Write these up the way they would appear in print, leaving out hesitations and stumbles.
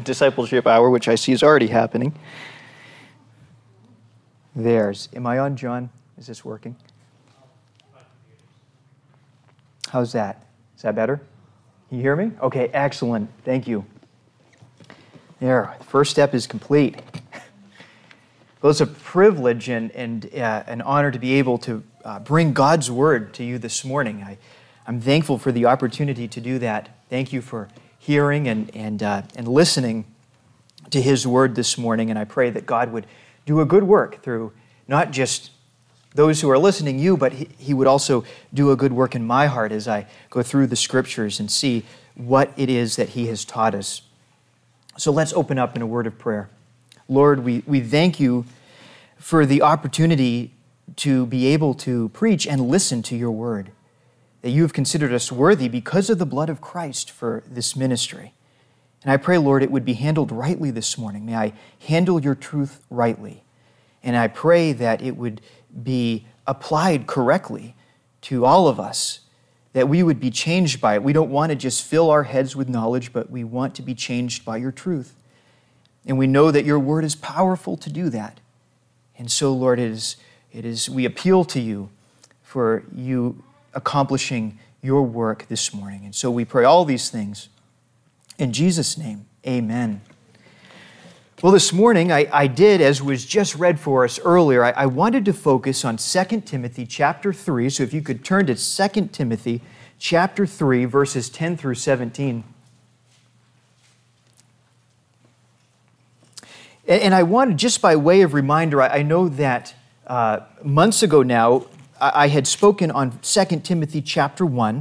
discipleship hour, which I see is already happening. Am I on, John? Is this working? How's that? Is that better? Can you hear me? Okay, excellent. Thank you. There, the first step is complete. Well, it's a privilege and an honor to be able to bring God's Word to you this morning. I'm thankful for the opportunity to do that. Thank you for hearing and listening to His Word this morning, and I pray that God would do a good work through not just those who are listening, you, but He would also do a good work in my heart as I go through the Scriptures and see what it is that He has taught us. So let's open up in a word of prayer. Lord, we thank you for the opportunity to be able to preach and listen to your word, that you have considered us worthy because of the blood of Christ for this ministry. And I pray, Lord, it would be handled rightly this morning. May I handle your truth rightly. And I pray that it would be applied correctly to all of us, that we would be changed by it. We don't want to just fill our heads with knowledge, but we want to be changed by your truth. And we know that your word is powerful to do that. And so, Lord, we appeal to you for you accomplishing your work this morning. And so we pray all these things in Jesus' name. Amen. Well, this morning I did, as was just read for us earlier, I wanted to focus on 2 Timothy chapter 3. So if you could turn to 2 Timothy chapter 3, verses 10 through 17. And I wanted, just by way of reminder, I know that months ago now, I had spoken on 2 Timothy chapter 1,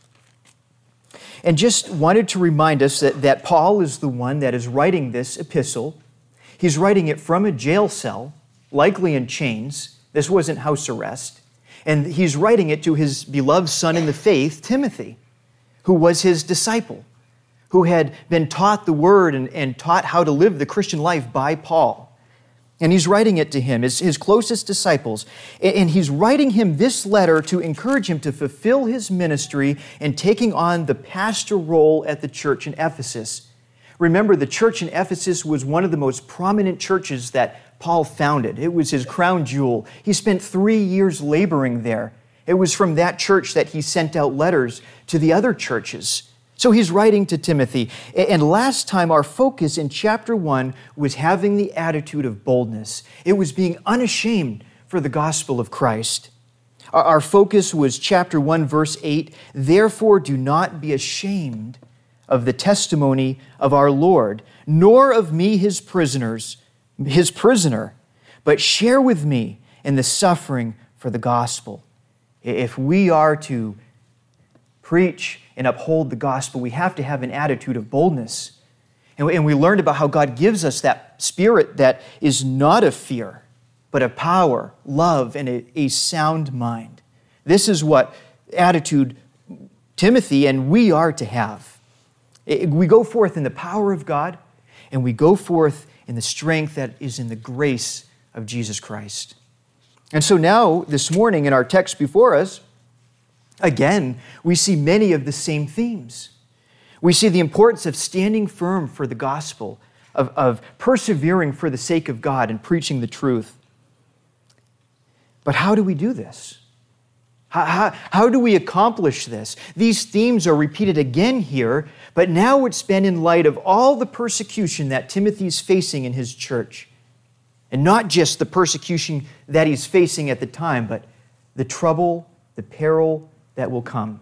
and just wanted to remind us that Paul is the one that is writing this epistle. He's writing it from a jail cell, likely in chains. This wasn't house arrest. And he's writing it to his beloved son in the faith, Timothy, who was his disciple, who had been taught the word and taught how to live the Christian life by Paul. And he's writing it to him, his closest disciples. And he's writing him this letter to encourage him to fulfill his ministry and taking on the pastor role at the church in Ephesus. Remember, the church in Ephesus was one of the most prominent churches that Paul founded. It was his crown jewel. He spent 3 years laboring there. It was from that church that he sent out letters to the other churches. So he's writing to Timothy. And last time our focus in chapter 1 was having the attitude of boldness. It was being unashamed for the gospel of Christ. Our focus was chapter 1, verse 8. Therefore, do not be ashamed of the testimony of our Lord, nor of me, his prisoner, but share with me in the suffering for the gospel. If we are to preach and uphold the gospel, we have to have an attitude of boldness. And we learned about how God gives us that spirit that is not of fear, but of power, love, and a sound mind. This is what attitude Timothy and we are to have. We go forth in the power of God, and we go forth in the strength that is in the grace of Jesus Christ. And so now, this morning, in our text before us, again, we see many of the same themes. We see the importance of standing firm for the gospel, of persevering for the sake of God and preaching the truth. But how do we do this? How do we accomplish this? These themes are repeated again here, but now it's been in light of all the persecution that Timothy's facing in his church. And not just the persecution that he's facing at the time, but the trouble, the peril that will come.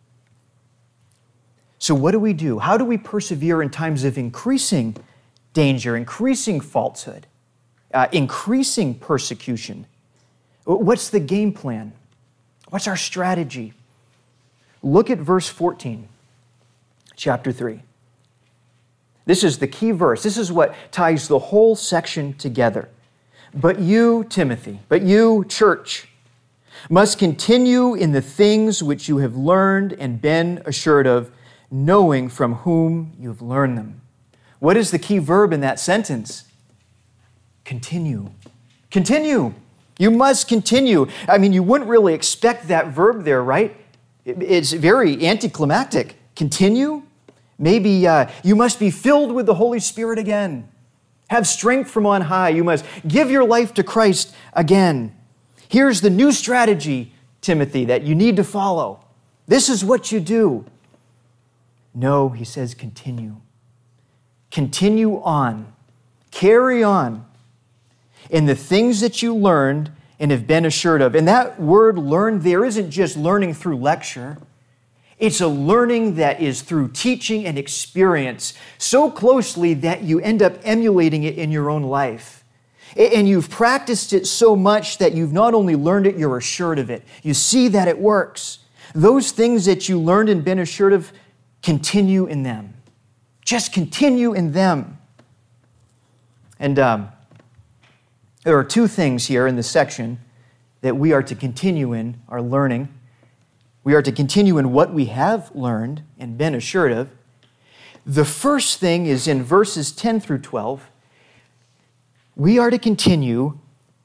So what do we do? How do we persevere in times of increasing danger, increasing falsehood, increasing persecution? What's the game plan? What's our strategy? Look at verse 14, chapter 3. This is the key verse. This is what ties the whole section together. But you, Timothy, but you, church, must continue in the things which you have learned and been assured of, knowing from whom you've learned them. What is the key verb in that sentence? Continue. Continue. You must continue. I mean, you wouldn't really expect that verb there, right? It's very anticlimactic. Continue? Maybe you must be filled with the Holy Spirit again. Have strength from on high. You must give your life to Christ again. Here's the new strategy, Timothy, that you need to follow. This is what you do. No, he says, continue. Continue on. Carry on in the things that you learned and have been assured of. And that word learned there isn't just learning through lecture. It's a learning that is through teaching and experience so closely that you end up emulating it in your own life. And you've practiced it so much that you've not only learned it, you're assured of it. You see that it works. Those things that you learned and been assured of, continue in them. Just continue in them. And there are two things here in this section that we are to continue in our learning. We are to continue in what we have learned and been assured of. The first thing is in verses 10 through 12. We are to continue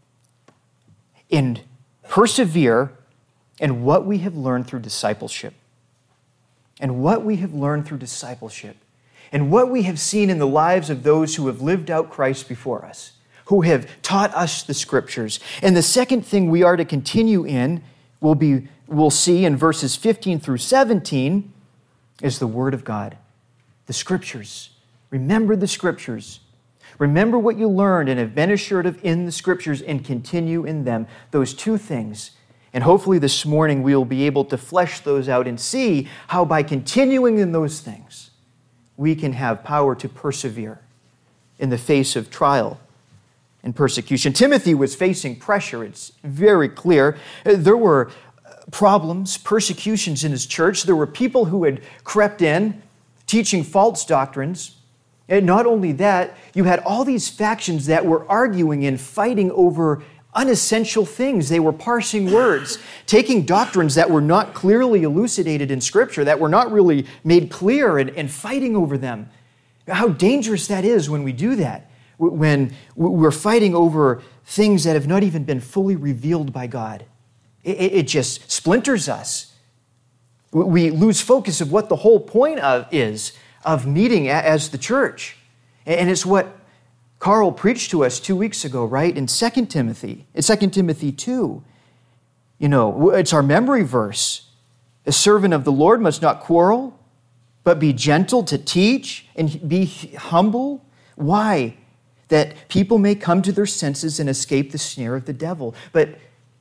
and persevere in what we have learned through discipleship. And what we have learned through discipleship. And what we have seen in the lives of those who have lived out Christ before us, who have taught us the Scriptures. And the second thing we are to continue in we'll see in verses 15 through 17 is the Word of God, the Scriptures. Remember the Scriptures. Remember what you learned and have been assured of in the Scriptures and continue in them. Those two things. And hopefully this morning we will be able to flesh those out and see how by continuing in those things, we can have power to persevere in the face of trial and persecution. Timothy was facing pressure. It's very clear. There were problems, persecutions in his church. There were people who had crept in, teaching false doctrines. And not only that, you had all these factions that were arguing and fighting over unessential things. They were parsing words, taking doctrines that were not clearly elucidated in Scripture, that were not really made clear, and fighting over them. How dangerous that is when we do that, when we're fighting over things that have not even been fully revealed by God. It just splinters us. We lose focus of what the whole point of meeting as the church. And it's what Carl preached to us 2 weeks ago, right? In 2 Timothy 2. It's our memory verse. A servant of the Lord must not quarrel, but be gentle to teach and be humble. Why? That people may come to their senses and escape the snare of the devil. But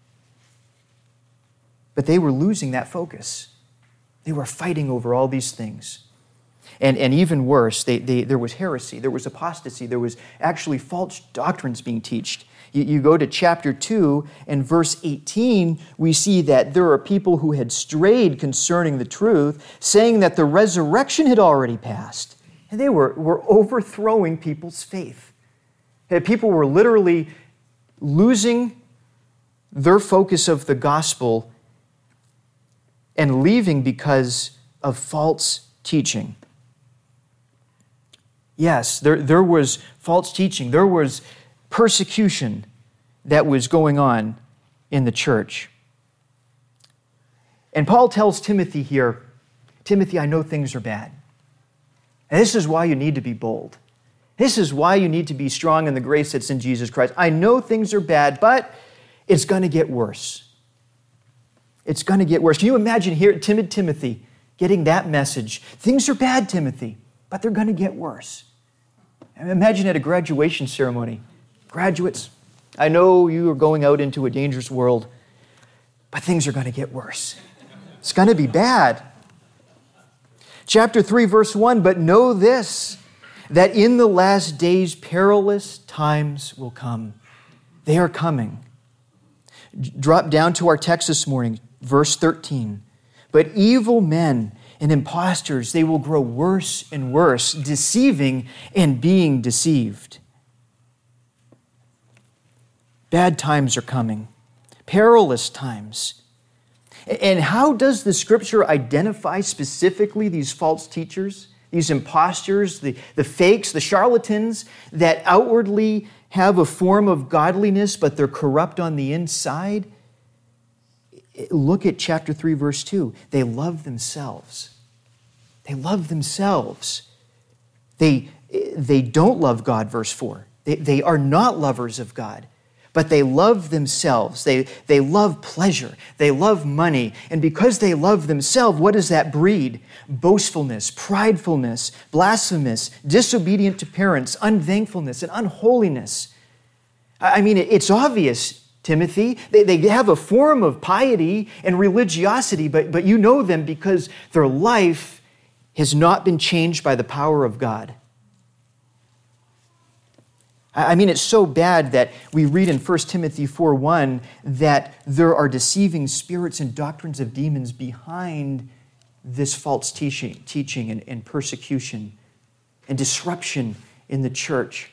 they were losing that focus. They were fighting over all these things. And even worse, there was heresy, there was apostasy, there was actually false doctrines being taught. You go to chapter 2 and verse 18, we see that there are people who had strayed concerning the truth, saying that the resurrection had already passed. And they were overthrowing people's faith. People were literally losing their focus of the gospel and leaving because of false teaching. Yes, there was false teaching. There was persecution that was going on in the church. And Paul tells Timothy here, Timothy, I know things are bad. And this is why you need to be bold. This is why you need to be strong in the grace that's in Jesus Christ. I know things are bad, but it's going to get worse. It's going to get worse. Can you imagine here, timid Timothy, getting that message? Things are bad, Timothy, but they're going to get worse. Imagine at a graduation ceremony. Graduates, I know you are going out into a dangerous world, but things are going to get worse. It's going to be bad. Chapter 3, verse 1, but know this, that in the last days perilous times will come. They are coming. Drop down to our text this morning, verse 13. But evil men and impostors, they will grow worse and worse, deceiving and being deceived. Bad times are coming, perilous times. And how does the Scripture identify specifically these false teachers, these impostors, the fakes, the charlatans that outwardly have a form of godliness, but they're corrupt on the inside? Look at chapter 3, verse 2. They love themselves. They love themselves. They don't love God, verse 4. They are not lovers of God, but they love themselves. They love pleasure. They love money. And because they love themselves, what does that breed? Boastfulness, pridefulness, blasphemous, disobedient to parents, unthankfulness, and unholiness. I mean, it's obvious, Timothy. They have a form of piety and religiosity, but you know them because their life has not been changed by the power of God. I mean, it's so bad that we read in 1 Timothy 4:1 that there are deceiving spirits and doctrines of demons behind this false teaching and persecution and disruption in the church.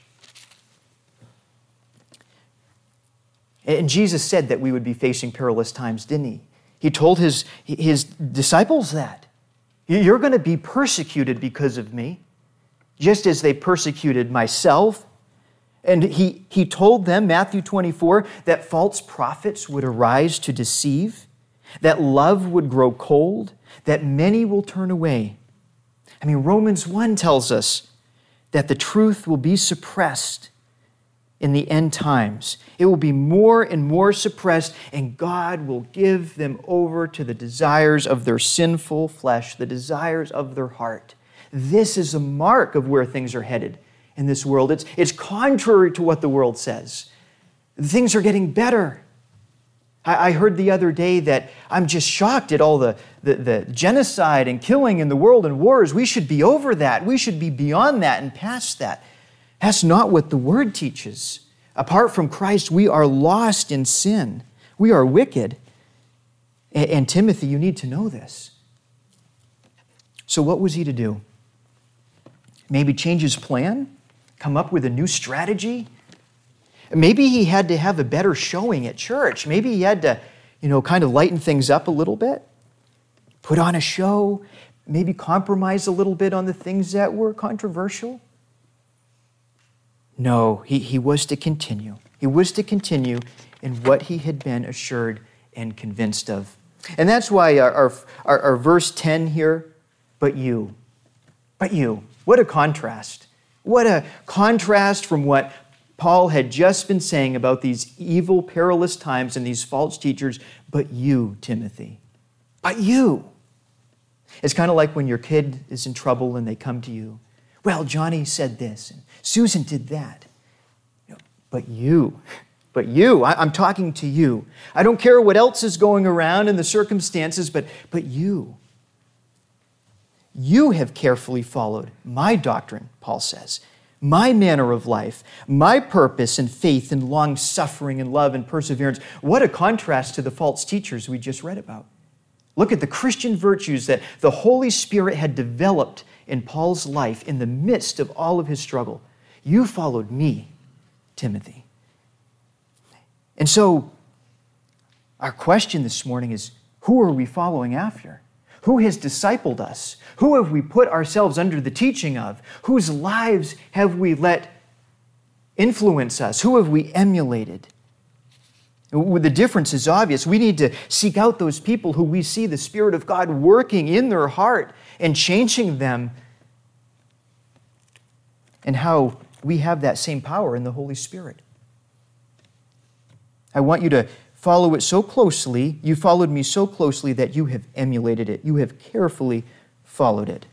And Jesus said that we would be facing perilous times, didn't he? He told his disciples that. You're going to be persecuted because of me, just as they persecuted myself. And he told them, Matthew 24, that false prophets would arise to deceive, that love would grow cold, that many will turn away. I mean, Romans 1 tells us that the truth will be suppressed in the end times. It will be more and more suppressed, and God will give them over to the desires of their sinful flesh, the desires of their heart. This is a mark of where things are headed in this world. It's contrary to what the world says. Things are getting better. I heard the other day that I'm just shocked at all the genocide and killing in the world and wars. We should be over that. We should be beyond that and past that. That's not what the Word teaches. Apart from Christ, we are lost in sin. We are wicked. And Timothy, you need to know this. So what was he to do? Maybe change his plan? Come up with a new strategy? Maybe he had to have a better showing at church. Maybe he had to, kind of lighten things up a little bit. Put on a show. Maybe compromise a little bit on the things that were controversial. No, he was to continue. He was to continue in what he had been assured and convinced of. And that's why our verse 10 here, but you. What a contrast. What a contrast from what Paul had just been saying about these evil, perilous times and these false teachers. But you, Timothy, but you. It's kind of like when your kid is in trouble and they come to you. Well, Johnny said this, and Susan did that. But you, I'm talking to you. I don't care what else is going around in the circumstances, but you. You have carefully followed my doctrine, Paul says, my manner of life, my purpose and faith and long-suffering and love and perseverance. What a contrast to the false teachers we just read about. Look at the Christian virtues that the Holy Spirit had developed in Paul's life in the midst of all of his struggle. You followed me, Timothy. And so, our question this morning is, who are we following after? Who has discipled us? Who have we put ourselves under the teaching of? Whose lives have we let influence us? Who have we emulated? The difference is obvious. We need to seek out those people who we see the Spirit of God working in their heart and changing them, and how we have that same power in the Holy Spirit. I want you to follow it so closely, you followed me so closely that you have emulated it. You have carefully followed it.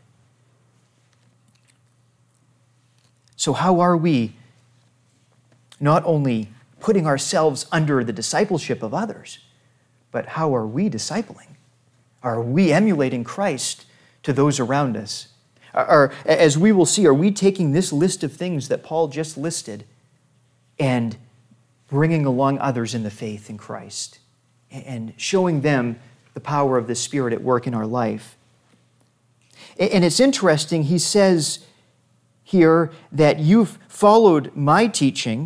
So how are we not only putting ourselves under the discipleship of others, but how are we discipling? Are we emulating Christ to those around us? As we will see, are we taking this list of things that Paul just listed and bringing along others in the faith in Christ and showing them the power of the Spirit at work in our life? And it's interesting, he says here that you've followed my teaching,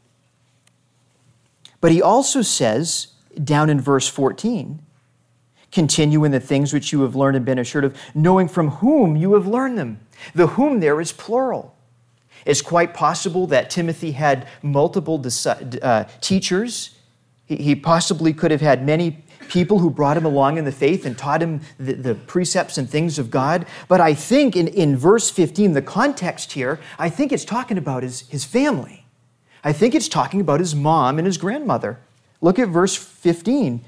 but he also says down in verse 14, continue in the things which you have learned and been assured of, knowing from whom you have learned them. The whom there is plural. It's quite possible that Timothy had multiple teachers. He possibly could have had many people who brought him along in the faith and taught him the precepts and things of God. But I think in verse 15, the context here, I think it's talking about his family. I think it's talking about his mom and his grandmother. Look at verse 15.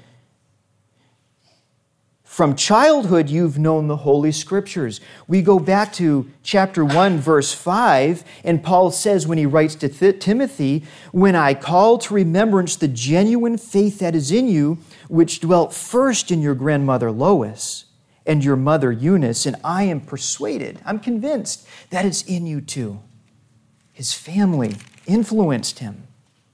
From childhood, you've known the Holy Scriptures. We go back to chapter 1, verse 5, and Paul says when he writes to Timothy, when I call to remembrance the genuine faith that is in you, which dwelt first in your grandmother Lois and your mother Eunice, and I am persuaded, I'm convinced, that it's in you too. His family influenced him.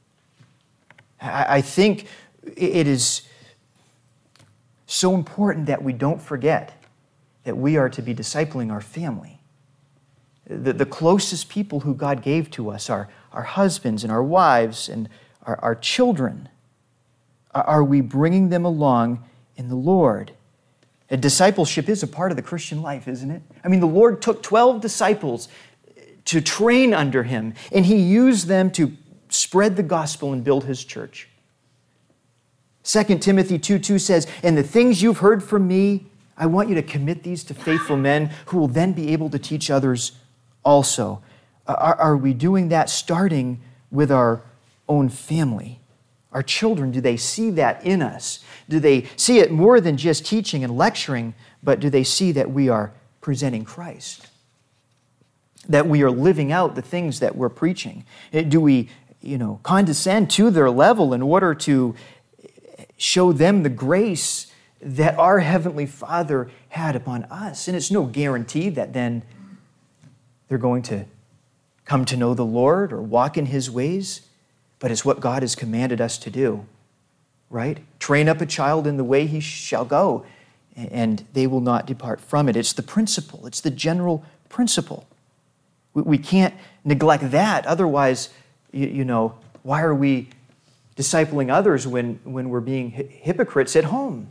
I think it is so important that we don't forget that we are to be discipling our family. The closest people who God gave to us are our husbands and our wives and our children. Are we bringing them along in the Lord? Discipleship is a part of the Christian life, isn't it? I mean, the Lord took 12 disciples to train under him, and he used them to spread the gospel and build his church. 2 Timothy 2:2 says, and the things you've heard from me, I want you to commit these to faithful men who will then be able to teach others also. Are we doing that starting with our own family? Our children, do they see that in us? Do they see it more than just teaching and lecturing, but do they see that we are presenting Christ? That we are living out the things that we're preaching? Do we, condescend to their level in order to show them the grace that our Heavenly Father had upon us? And it's no guarantee that then they're going to come to know the Lord or walk in His ways, but it's what God has commanded us to do, right? Train up a child in the way he shall go, and they will not depart from it. It's the principle. It's the general principle. We can't neglect that. Otherwise, why are we discipling others when we're being hypocrites at home?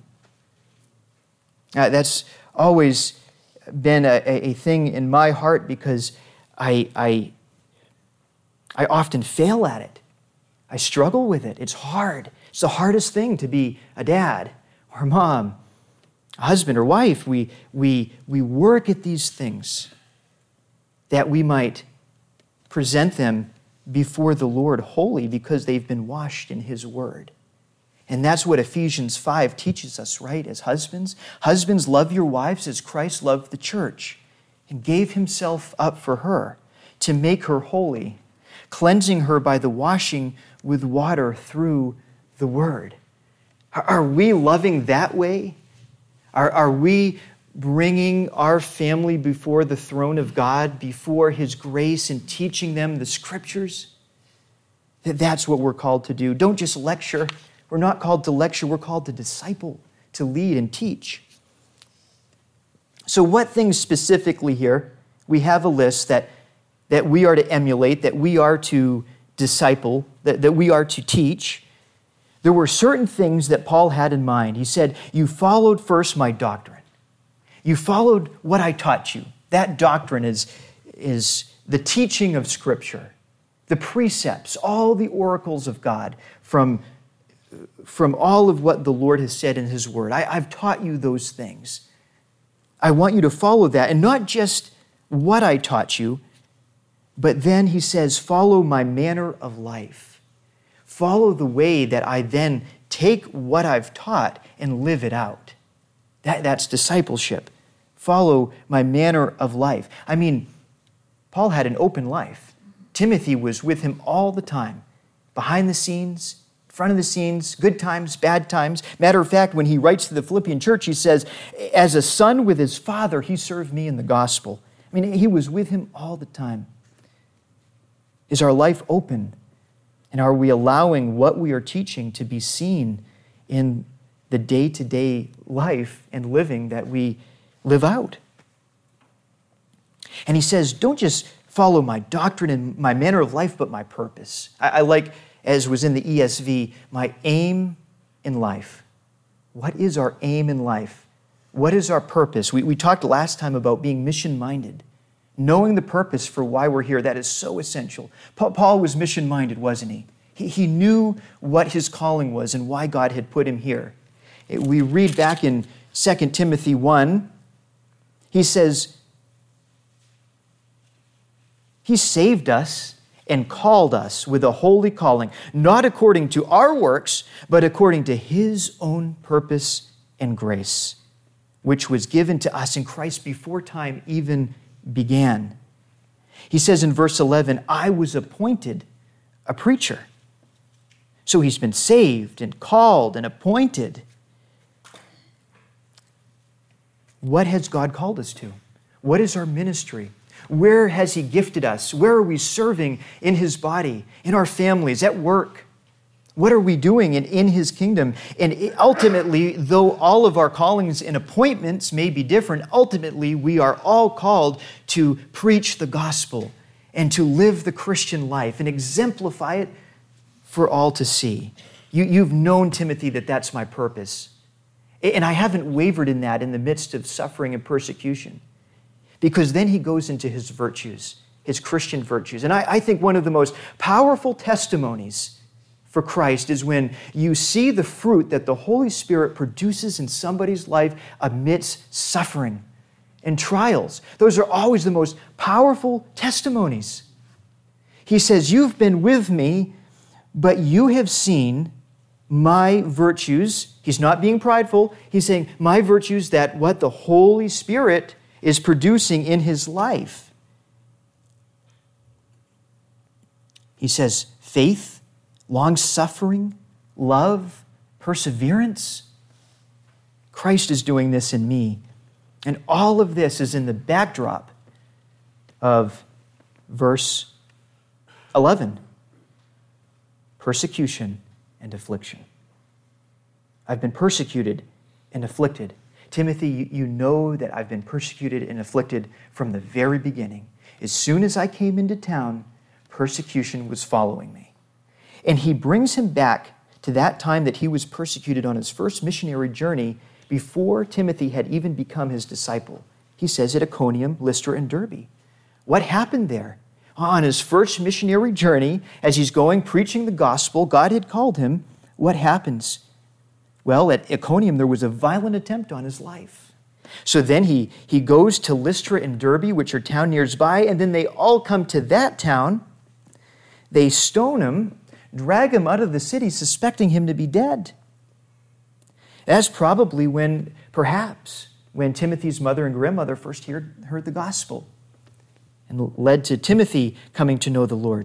That's always been a thing in my heart because I often fail at it. I struggle with it. It's hard. It's the hardest thing to be a dad or mom, a husband or wife. We work at these things that we might present them before the Lord holy because they've been washed in His Word. And that's what Ephesians 5 teaches us, right? As husbands, husbands, love your wives as Christ loved the church and gave Himself up for her to make her holy, cleansing her by the washing with water through the Word. Are we loving that way? Are we bringing our family before the throne of God, before His grace, and teaching them the Scriptures? That's what we're called to do. Don't just lecture. We're not called to lecture. We're called to disciple, to lead and teach. So what things specifically here? We have a list that we are to emulate, that we are to disciple, that we are to teach. There were certain things that Paul had in mind. He said, you followed first my doctrine. You followed what I taught you. That doctrine is the teaching of Scripture, the precepts, all the oracles of God from all of what the Lord has said in His Word. I've taught you those things. I want you to follow that, and not just what I taught you, but then he says, follow my manner of life. Follow the way that I then take what I've taught and live it out. That's discipleship. Follow my manner of life. I mean, Paul had an open life. Timothy was with him all the time, behind the scenes, front of the scenes, good times, bad times. Matter of fact, when he writes to the Philippian church, he says, as a son with his father, he served me in the gospel. I mean, he was with him all the time. Is our life open? And are we allowing what we are teaching to be seen in the day-to-day life and living that we live out? And he says, don't just follow my doctrine and my manner of life, but my purpose. I like, as was in the ESV, my aim in life. What is our aim in life? What is our purpose? We talked last time about being mission-minded. Knowing the purpose for why we're here, that is so essential. Paul was mission-minded, wasn't he? He knew what his calling was and why God had put him here. We read back in 2 Timothy 1, he says, He saved us and called us with a holy calling, not according to our works, but according to His own purpose and grace, which was given to us in Christ before time even began. He says in verse 11, I was appointed a preacher. So he's been saved and called and appointed. What has God called us to? What is our ministry? Where has He gifted us? Where are we serving in His body, in our families, at work? What are we doing in His kingdom? And ultimately, though all of our callings and appointments may be different, ultimately we are all called to preach the gospel and to live the Christian life and exemplify it for all to see. You've known, Timothy, that that's my purpose. And I haven't wavered in that in the midst of suffering and persecution. Because then he goes into his virtues, his Christian virtues. And I think one of the most powerful testimonies for Christ is when you see the fruit that the Holy Spirit produces in somebody's life amidst suffering and trials. Those are always the most powerful testimonies. He says, you've been with me, but you have seen my virtues. He's not being prideful. He's saying, my virtues, that what the Holy Spirit is producing in his life. He says, faith, long-suffering, love, perseverance. Christ is doing this in me. And all of this is in the backdrop of verse 11. Persecution and affliction. I've been persecuted and afflicted. Timothy, you know that I've been persecuted and afflicted from the very beginning. As soon as I came into town, persecution was following me. And he brings him back to that time that he was persecuted on his first missionary journey before Timothy had even become his disciple. He says at Iconium, Lystra, and Derbe. What happened there? On his first missionary journey, as he's going preaching the gospel, God had called him. What happens? Well, at Iconium, there was a violent attempt on his life. So then he goes to Lystra and Derbe, which are town nearby, and then they all come to that town. They stone him, drag him out of the city, suspecting him to be dead. That's probably perhaps when Timothy's mother and grandmother first heard the gospel and led to Timothy coming to know the Lord.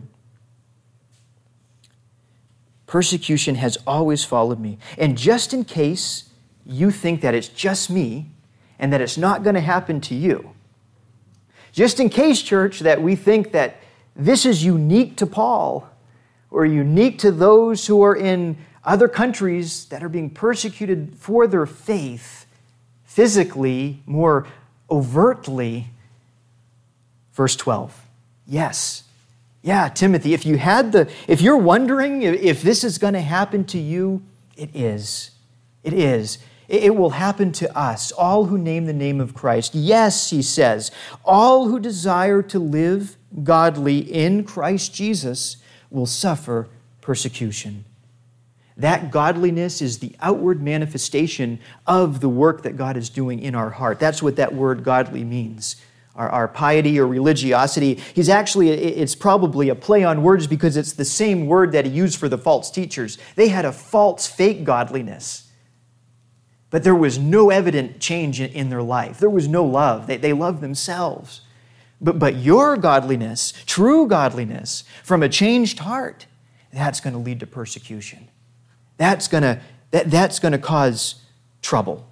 Persecution has always followed me. And just in case you think that it's just me and that it's not going to happen to you, just in case, church, that we think that this is unique to Paul or unique to those who are in other countries that are being persecuted for their faith, physically, more overtly, verse 12, yes. Yeah, Timothy, if you're wondering if this is going to happen to you, it is. It is. It will happen to us, all who name the name of Christ. Yes, he says, all who desire to live godly in Christ Jesus will suffer persecution. That godliness is the outward manifestation of the work that God is doing in our heart. That's what that word godly means. Our piety or religiosity. It's probably a play on words because it's the same word that he used for the false teachers. They had a false, fake godliness. But there was no evident change in their life. There was no love. They loved themselves. But your godliness, true godliness, from a changed heart, that's going to lead to persecution. That's going to cause trouble.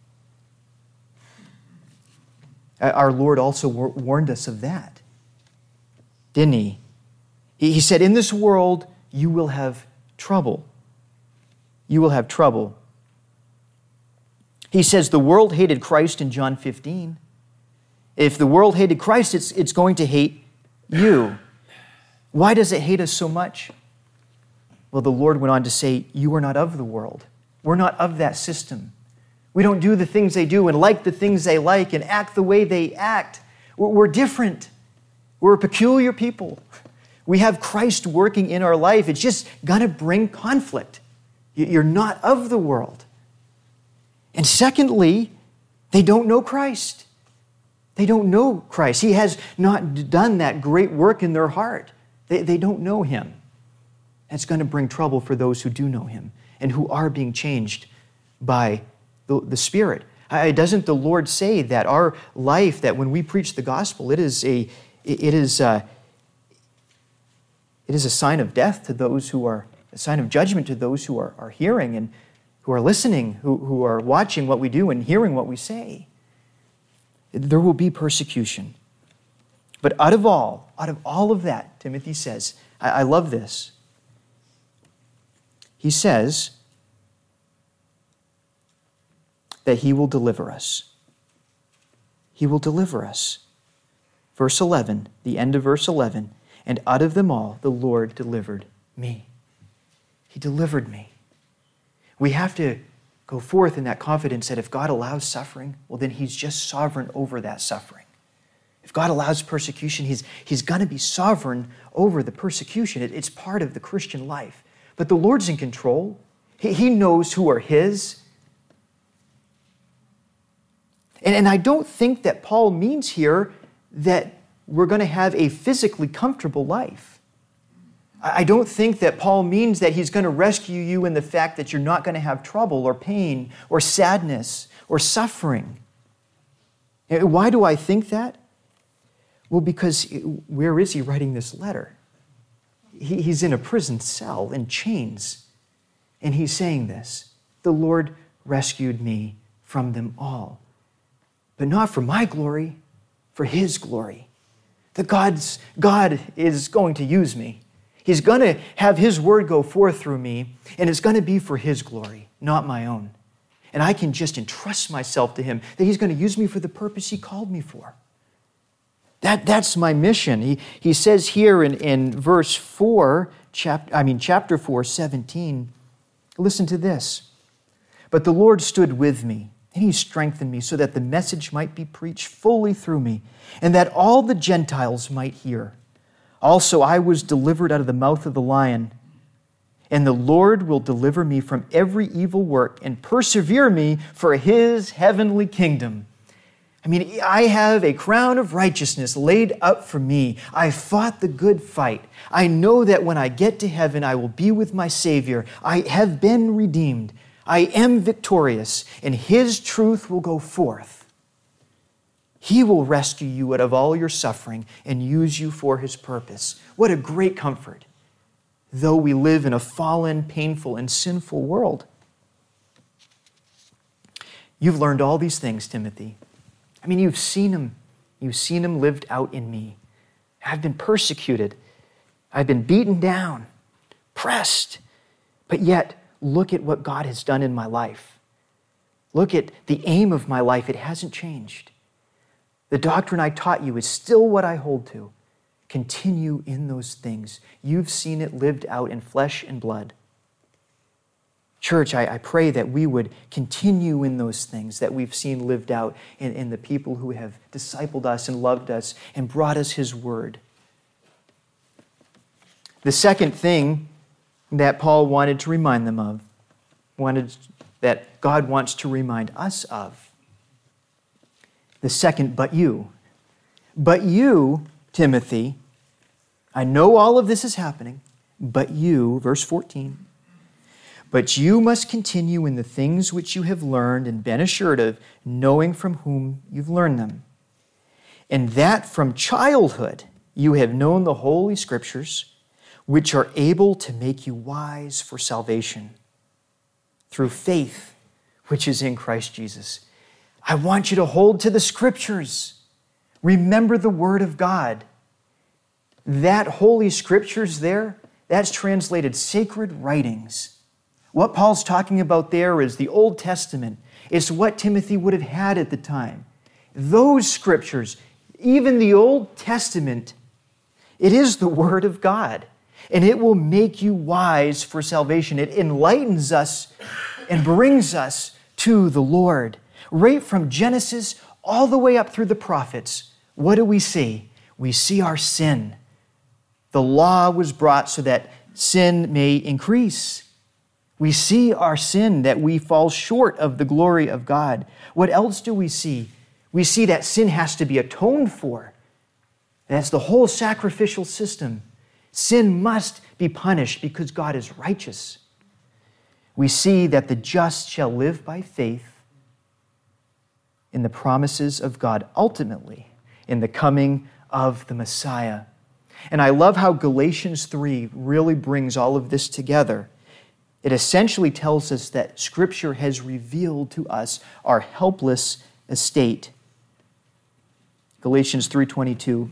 Our Lord also warned us of that, didn't he? He said, in this world, you will have trouble. You will have trouble. He says the world hated Christ in John 15. If the world hated Christ, it's going to hate you. Why does it hate us so much? Well, the Lord went on to say, you are not of the world. We're not of that system. We don't do the things they do and like the things they like and act the way they act. We're different. We're a peculiar people. We have Christ working in our life. It's just going to bring conflict. You're not of the world. And secondly, they don't know Christ. They don't know Christ. He has not done that great work in their heart. They don't know him. That's going to bring trouble for those who do know him and who are being changed by the Spirit. Doesn't the Lord say that our life, that when we preach the gospel, it is a sign of death to those who are, a sign of judgment to those who are hearing and who are listening, who are watching what we do and hearing what we say. There will be persecution. But out of all of that, Timothy says, I love this. He says that he will deliver us. He will deliver us. Verse 11, the end of verse 11, and out of them all the Lord delivered me. He delivered me. We have to go forth in that confidence that if God allows suffering, well, then he's just sovereign over that suffering. If God allows persecution, he's going to be sovereign over the persecution. It's part of the Christian life. But the Lord's in control. He knows who are his. And I don't think that Paul means here that we're going to have a physically comfortable life. I don't think that Paul means that he's going to rescue you in the fact that you're not going to have trouble or pain or sadness or suffering. Why do I think that? Well, because where is he writing this letter? He's in a prison cell in chains. And he's saying this, the Lord rescued me from them all. But not for my glory, for his glory. That God is going to use me. He's going to have his word go forth through me, and it's going to be for his glory, not my own. And I can just entrust myself to him, that he's going to use me for the purpose he called me for. That's my mission. He says here in verse 4, chapter 4, 17, listen to this. But the Lord stood with me, and he strengthened me so that the message might be preached fully through me, and that all the Gentiles might hear. Also, I was delivered out of the mouth of the lion, and the Lord will deliver me from every evil work and persevere me for his heavenly kingdom. I have a crown of righteousness laid up for me. I fought the good fight. I know that when I get to heaven, I will be with my Savior. I have been redeemed. I am victorious, and his truth will go forth. He will rescue you out of all your suffering and use you for his purpose. What a great comfort, though we live in a fallen, painful, and sinful world. You've learned all these things, Timothy. You've seen them. You've seen them lived out in me. I've been persecuted. I've been beaten down, pressed. But yet, look at what God has done in my life. Look at the aim of my life. It hasn't changed. The doctrine I taught you is still what I hold to. Continue in those things. You've seen it lived out in flesh and blood. Church, I pray that we would continue in those things that we've seen lived out in the people who have discipled us and loved us and brought us his word. The second thing that Paul wanted to remind them of, that God wants to remind us of. The second, but you. But you, Timothy, I know all of this is happening, but you, verse 14, but you must continue in the things which you have learned and been assured of, knowing from whom you've learned them. And that from childhood you have known the Holy Scriptures, which are able to make you wise for salvation through faith, which is in Christ Jesus. I want you to hold to the Scriptures. Remember the Word of God. That Holy Scriptures there, that's translated sacred writings. What Paul's talking about there is the Old Testament. It's what Timothy would have had at the time. Those Scriptures, even the Old Testament, it is the Word of God. And it will make you wise for salvation. It enlightens us and brings us to the Lord. Right from Genesis all the way up through the prophets, what do we see? We see our sin. The law was brought so that sin may increase. We see our sin, that we fall short of the glory of God. What else do we see? We see that sin has to be atoned for. That's the whole sacrificial system. Sin must be punished because God is righteous. We see that the just shall live by faith in the promises of God, ultimately in the coming of the Messiah. And I love how Galatians 3 really brings all of this together. It essentially tells us that Scripture has revealed to us our helpless estate. Galatians 3:22,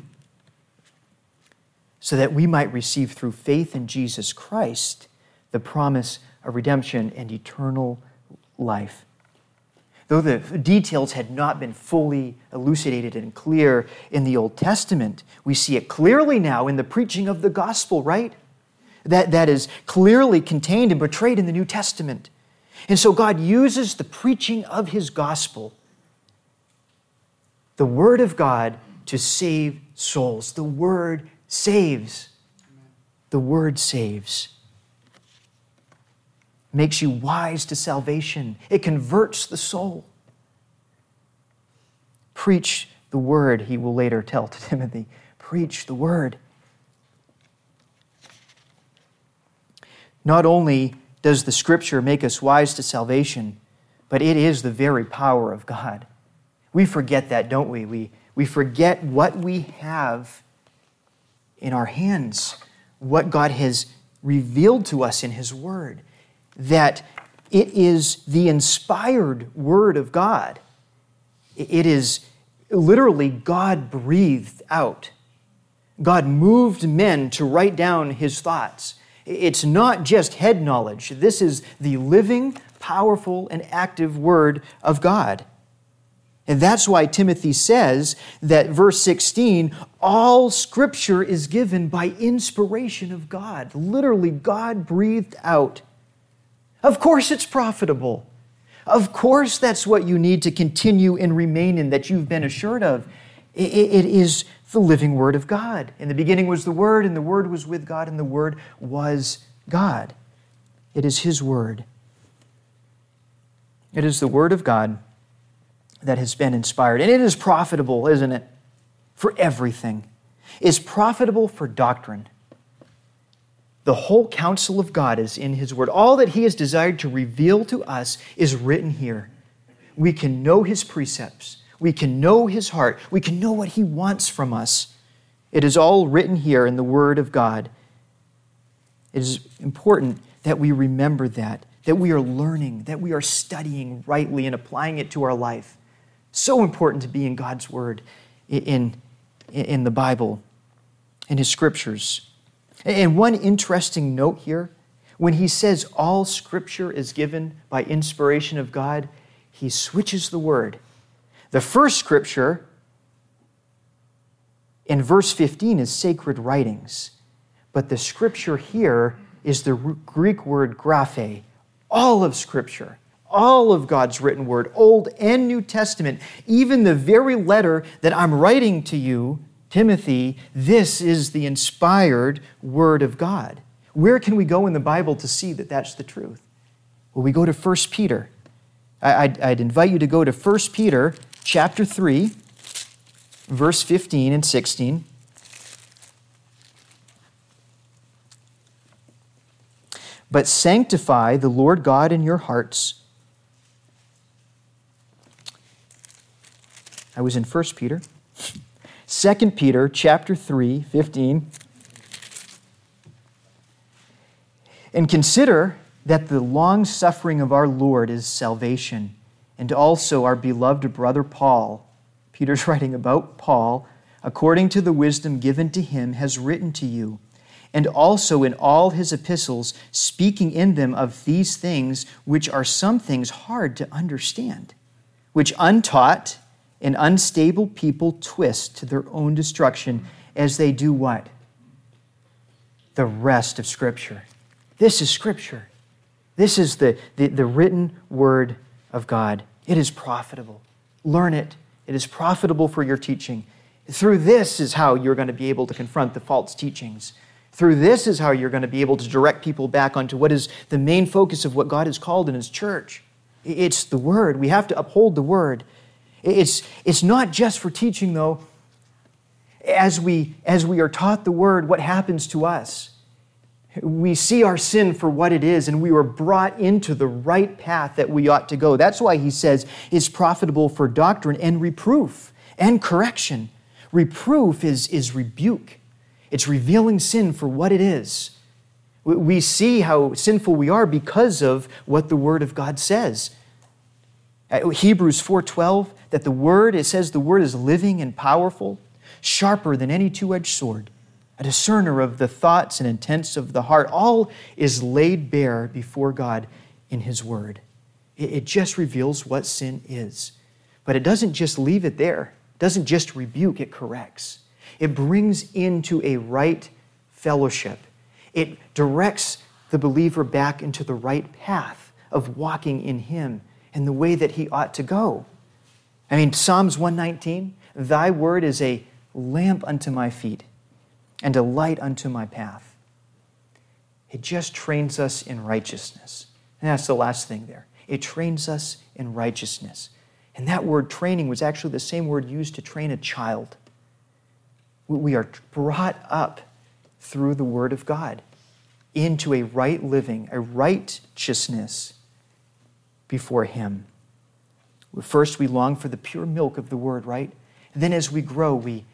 so that we might receive through faith in Jesus Christ the promise of redemption and eternal life. Though the details had not been fully elucidated and clear in the Old Testament, we see it clearly now in the preaching of the gospel, right? That is clearly contained and portrayed in the New Testament. And so God uses the preaching of His gospel, the Word of God, to save souls. The Word saves. The Word saves. Makes you wise to salvation. It converts the soul. Preach the Word, he will later tell to Timothy. Preach the Word. Not only does the Scripture make us wise to salvation, but it is the very power of God. We forget that, don't we? We forget what we have in our hands, what God has revealed to us in His Word, that it is the inspired Word of God. It is literally God breathed out. God moved men to write down His thoughts. It's not just head knowledge. This is the living, powerful, and active Word of God. And that's why Timothy says that, verse 16, all Scripture is given by inspiration of God. Literally, God breathed out. Of course it's profitable. Of course that's what you need to continue and remain in, that you've been assured of. It is the living Word of God. In the beginning was the Word, and the Word was with God, and the Word was God. It is His Word. It is the Word of God that has been inspired. And it is profitable, isn't it? For everything. It's profitable for doctrine. The whole counsel of God is in His Word. All that He has desired to reveal to us is written here. We can know His precepts. We can know His heart. We can know what He wants from us. It is all written here in the Word of God. It is important that we remember that we are learning, that we are studying rightly and applying it to our life. So important to be in God's Word, in the Bible, in His Scriptures. And one interesting note here, when he says all Scripture is given by inspiration of God, he switches the word. The first Scripture in verse 15 is sacred writings, but the Scripture here is the Greek word graphe, all of Scripture. All of God's written word, Old and New Testament, even the very letter that I'm writing to you, Timothy, this is the inspired Word of God. Where can we go in the Bible to see that that's the truth? Well, we go to 1 Peter. I'd invite you to go to 1 Peter chapter 3, verse 15 and 16. But sanctify the Lord God in your hearts. I was in 1 Peter. 2 Peter chapter 3, 15. And consider that the long suffering of our Lord is salvation, and also our beloved brother Paul, Peter's writing about Paul, according to the wisdom given to him, has written to you, and also in all his epistles, speaking in them of these things, which are some things hard to understand, which untaught and unstable people twist to their own destruction, as they do what? The rest of Scripture. This is Scripture. This is the written Word of God. It is profitable. Learn it. It is profitable for your teaching. Through this is how you're going to be able to confront the false teachings. Through this is how you're going to be able to direct people back onto what is the main focus of what God has called in His church. It's the Word. We have to uphold the Word. It's not just for teaching, though. As we are taught the Word, what happens to us? We see our sin for what it is, and we are brought into the right path that we ought to go. That's why he says it's profitable for doctrine and reproof and correction. Reproof is rebuke. It's revealing sin for what it is. We see how sinful we are because of what the Word of God says. Hebrews 4:12, that the Word, it says the Word is living and powerful, sharper than any two-edged sword, a discerner of the thoughts and intents of the heart. All is laid bare before God in His Word. It just reveals what sin is. But it doesn't just leave it there. It doesn't just rebuke, it corrects. It brings into a right fellowship. It directs the believer back into the right path of walking in Him and the way that he ought to go. I mean, Psalms 119, thy word is a lamp unto my feet and a light unto my path. It just trains us in righteousness. And that's the last thing there. It trains us in righteousness. And that word training was actually the same word used to train a child. We are brought up through the Word of God into a right living, a righteousness before Him. First, we long for the pure milk of the Word, right? And then as we grow,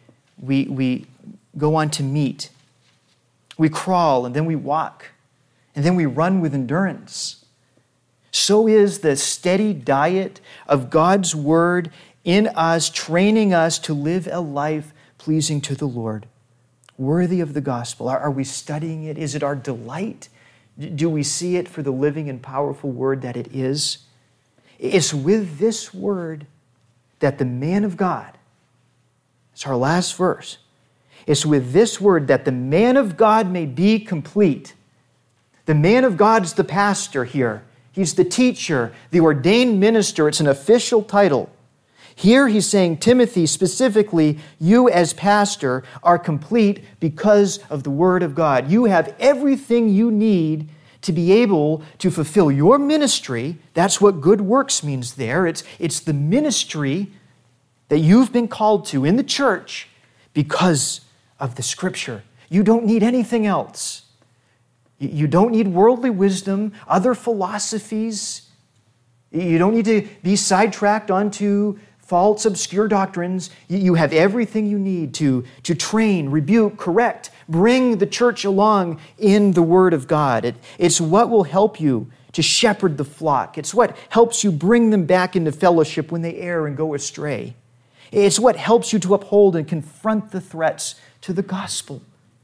we go on to meat. We crawl, and then we walk. And then we run with endurance. So is the steady diet of God's Word in us, training us to live a life pleasing to the Lord, worthy of the gospel. Are we studying it? Is it our delight? Do we see it for the living and powerful Word that it is? It's with this Word that the man of God, it's our last verse, it's with this Word that the man of God may be complete. The man of God's the pastor here. He's the teacher, the ordained minister. It's an official title. Here he's saying, Timothy, specifically, you as pastor are complete because of the Word of God. You have everything you need to be able to fulfill your ministry. That's what good works means there. It's the ministry that you've been called to in the church because of the Scripture. You don't need anything else. You don't need worldly wisdom, other philosophies. You don't need to be sidetracked onto false, obscure doctrines. You have everything you need to train, rebuke, correct, bring the church along in the Word of God. It's what will help you to shepherd the flock. It's what helps you bring them back into fellowship when they err and go astray. It's what helps you to uphold and confront the threats to the gospel.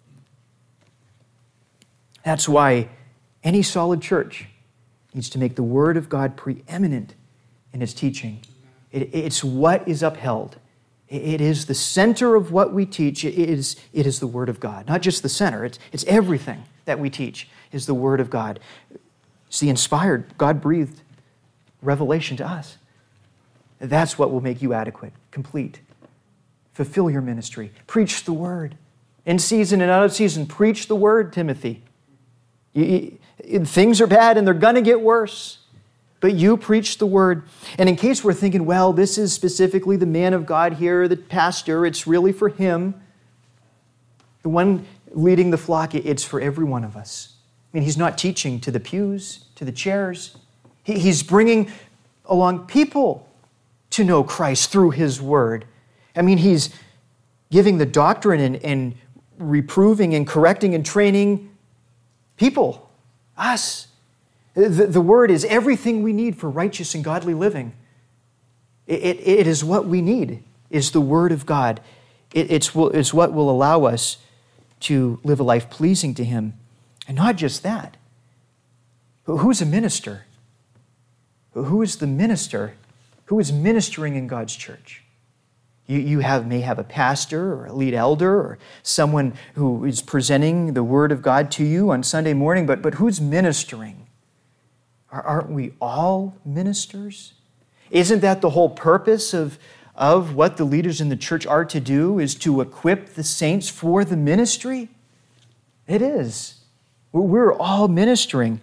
That's why any solid church needs to make the Word of God preeminent in its teaching. It's what is upheld. It is the center of what we teach. It is the Word of God. Not just the center. It's everything that we teach is the Word of God. It's the inspired, God-breathed revelation to us. That's what will make you adequate, complete. Fulfill your ministry. Preach the Word. In season and out of season, preach the Word, Timothy. Things are bad and they're going to get worse. But you preach the Word. And in case we're thinking, well, this is specifically the man of God here, the pastor, it's really for him. The one leading the flock, it's for every one of us. I mean, he's not teaching to the pews, to the chairs. He's bringing along people to know Christ through His Word. I mean, he's giving the doctrine and reproving and correcting and training people, us. The Word is everything we need for righteous and godly living. It is what we need, is the Word of God. It's what will allow us to live a life pleasing to Him. And not just that. But who's a minister? Who is the minister? Who is ministering in God's church? You may have a pastor or a lead elder or someone who is presenting the Word of God to you on Sunday morning, but who's ministering? Aren't we all ministers? Isn't that the whole purpose of what the leaders in the church are to do, is to equip the saints for the ministry? It is. We're all ministering.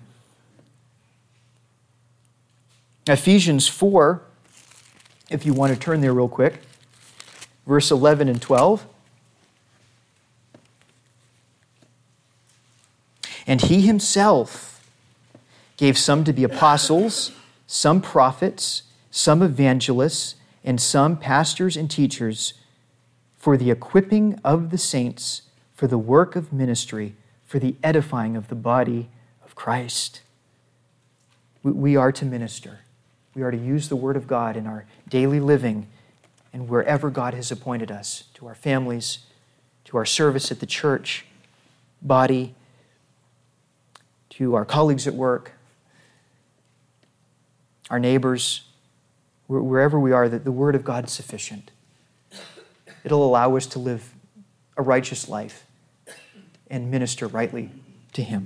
Ephesians 4, if you want to turn there real quick, verse 11 and 12. And he himself gave some to be apostles, some prophets, some evangelists, and some pastors and teachers for the equipping of the saints, for the work of ministry, for the edifying of the body of Christ. We are to minister. We are to use the Word of God in our daily living and wherever God has appointed us, to our families, to our service at the church, body, to our colleagues at work, our neighbors, wherever we are, that the Word of God is sufficient. It'll allow us to live a righteous life and minister rightly to Him.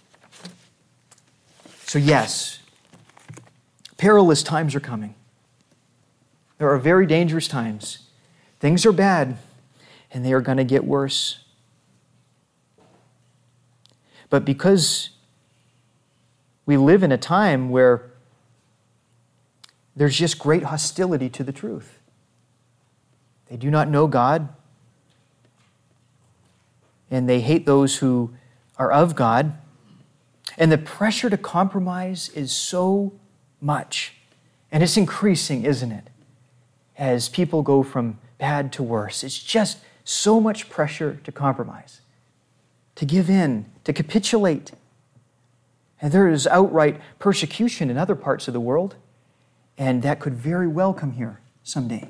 So yes, perilous times are coming. There are very dangerous times. Things are bad, and they are going to get worse. But because we live in a time where there's just great hostility to the truth. They do not know God, and they hate those who are of God. And the pressure to compromise is so much. And it's increasing, isn't it? As people go from bad to worse. It's just so much pressure to compromise, to give in, to capitulate. And there is outright persecution in other parts of the world, and that could very well come here someday.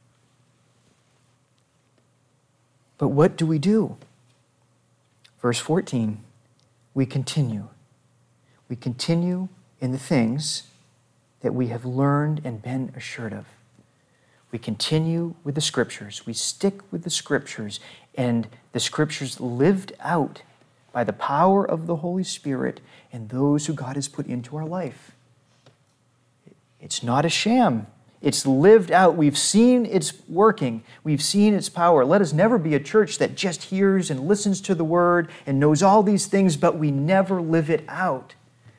But what do we do? Verse 14, we continue. We continue in the things that we have learned and been assured of. We continue with the Scriptures. We stick with the Scriptures, and the Scriptures lived out by the power of the Holy Spirit and those who God has put into our life. It's not a sham. It's lived out. We've seen its working. We've seen its power. Let us never be a church that just hears and listens to the Word and knows all these things, but we never live it out.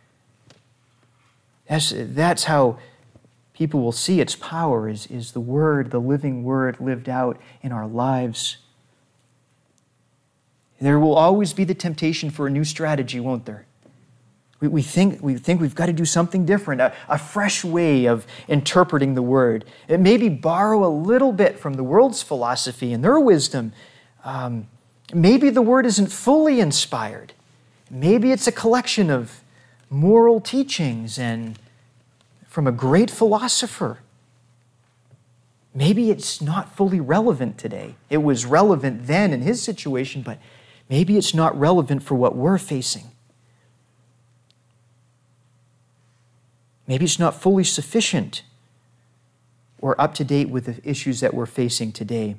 That's how people will see its power, is the Word, the living Word lived out in our lives. There will always be the temptation for a new strategy, won't there? We think we've got to do something different, a fresh way of interpreting the Word. It maybe borrow a little bit from the world's philosophy and their wisdom. Maybe the Word isn't fully inspired. Maybe it's a collection of moral teachings and from a great philosopher. Maybe it's not fully relevant today. It was relevant then in his situation, but maybe it's not relevant for what we're facing. Maybe it's not fully sufficient or up to date with the issues that we're facing today.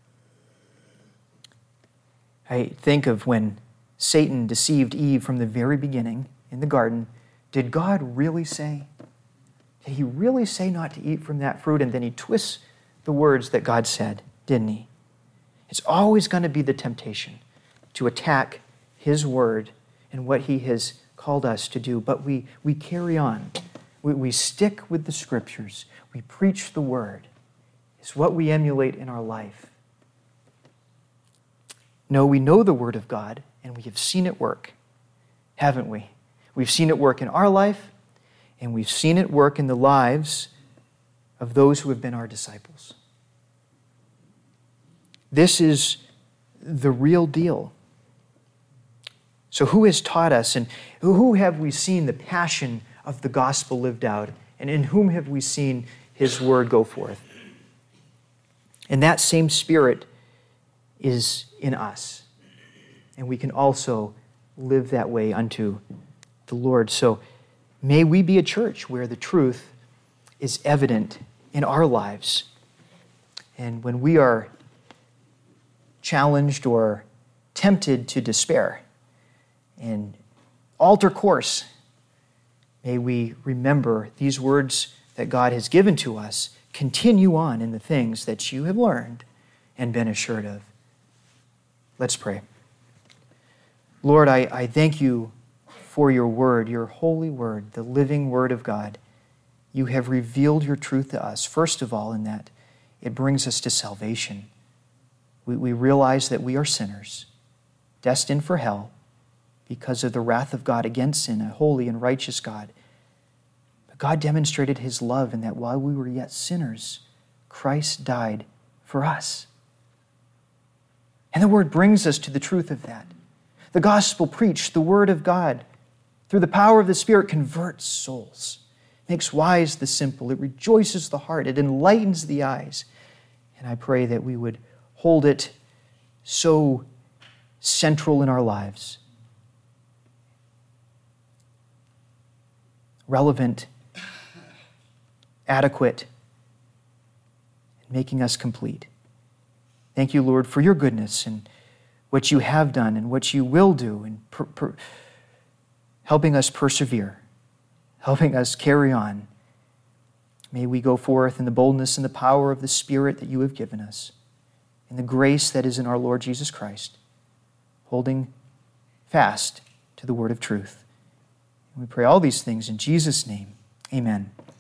I think of when Satan deceived Eve from the very beginning in the garden. Did God really say? Did he really say not to eat from that fruit? And then he twists the words that God said, didn't he? It's always going to be the temptation to attack his word and what he has called us to do. But we carry on. We stick with the Scriptures. We preach the Word. It's what we emulate in our life. No, we know the Word of God, and we have seen it work, haven't we? We've seen it work in our life, and we've seen it work in the lives of those who have been our disciples. This is the real deal. So who has taught us, and who have we seen the passion of the gospel lived out, and in whom have we seen his word go forth? And that same Spirit is in us, and we can also live that way unto the Lord. So may we be a church where the truth is evident in our lives. And when we are challenged or tempted to despair and alter course, may we remember these words that God has given to us. Continue on in the things that you have learned and been assured of. Let's pray. Lord, I thank you for your word, your holy word, the living word of God. You have revealed your truth to us, first of all, in that it brings us to salvation. We realize that we are sinners, destined for hell because of the wrath of God against sin, a holy and righteous God. But God demonstrated his love in that while we were yet sinners, Christ died for us. And the word brings us to the truth of that. The gospel preached, the word of God, through the power of the Spirit, converts souls, makes wise the simple, it rejoices the heart, it enlightens the eyes. And I pray that we would hold it so central in our lives, relevant, adequate, making us complete. Thank you, Lord, for your goodness and what you have done and what you will do, and helping us persevere, helping us carry on. May we go forth in the boldness and the power of the Spirit that you have given us, in the grace that is in our Lord Jesus Christ, holding fast to the word of truth. And we pray all these things in Jesus' name. Amen.